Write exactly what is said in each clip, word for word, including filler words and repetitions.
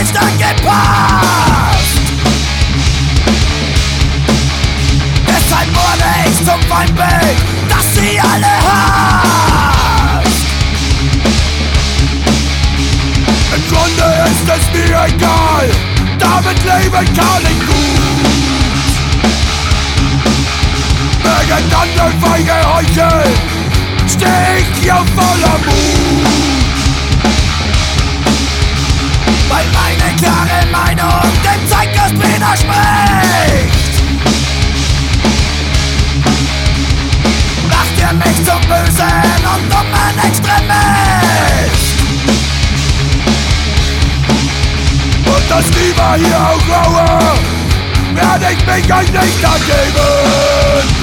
Anstand gepasst. Deshalb wurde ich zum Feindbild, das sie alle hasst. Im Grunde ist es mir egal, damit leben kann ich gut. Miteinander feige Heuchel steh ich hier voller Mut. Weil meine klare Meinung dem Zeitgeist widerspricht, macht ihr mich zum bösen und dummen Extremist. Und das lieber hier auch raue, werde ich mich euch nicht ergeben.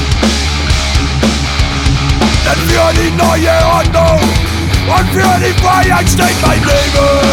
Denn für die neue Ordnung und für die Freiheit steht mein Leben.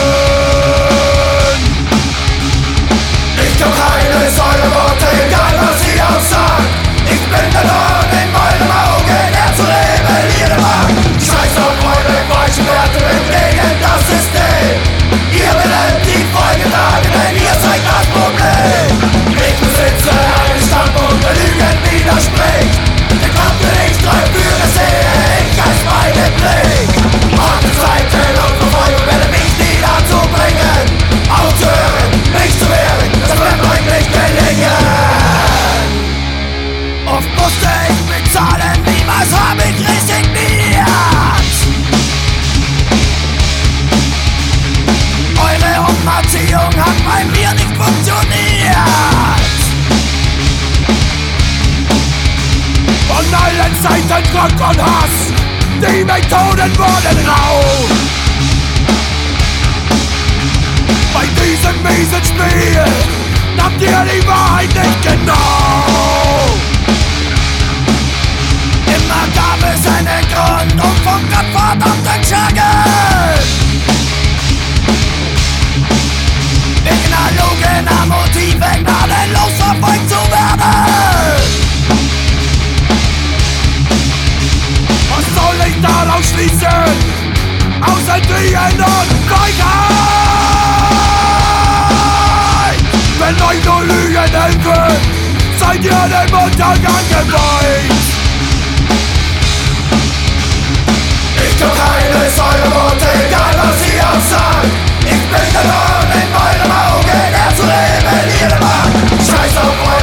Ich glaub keines eurer Worte, egal was ihr auch sagt. Ich bin der Dorn in meinem Auge, der zu rebellieren mag. Scheiß auf eure falschen Werte, bin gegen das System. Ihr werdet die Folge tragen, denn ihr seid das Problem. Ich besitze einen Standpunkt, der Lügen widerspricht. Der kommt mir nicht treu führe, sehe ich als meinen Blick. Harte Zeiten und Verfolgung werde mich nie dazu bringen, aufzuhören, mich zu wehren, das wird euch nicht gelingen. Oft musste ich bezahlen, niemals hab ich resigniert. Eure Umerziehung hat bei mir nicht funktioniert. Von allen Seiten Druck und Hass, die Methoden wurden rau. Bei diesem miesen Spiel nahmt ihr die Wahrheit nicht genau. Immer gab es einen Grund, um vom Gott verdammten Schergen wegen erlogener Motive gnadenlos verfolgt zu werden. Was soll ich daraus schließen, außer Kriegen und Feigheit? Wenn euch nur Lügen helfen, seid ihr dem Untergang geweiht. Ich glaub keines eurer Worte, egal was ihr auch sagt. Ich bin der Dorn in eurem Auge, der zu rebellieren mag. Scheiß auf euch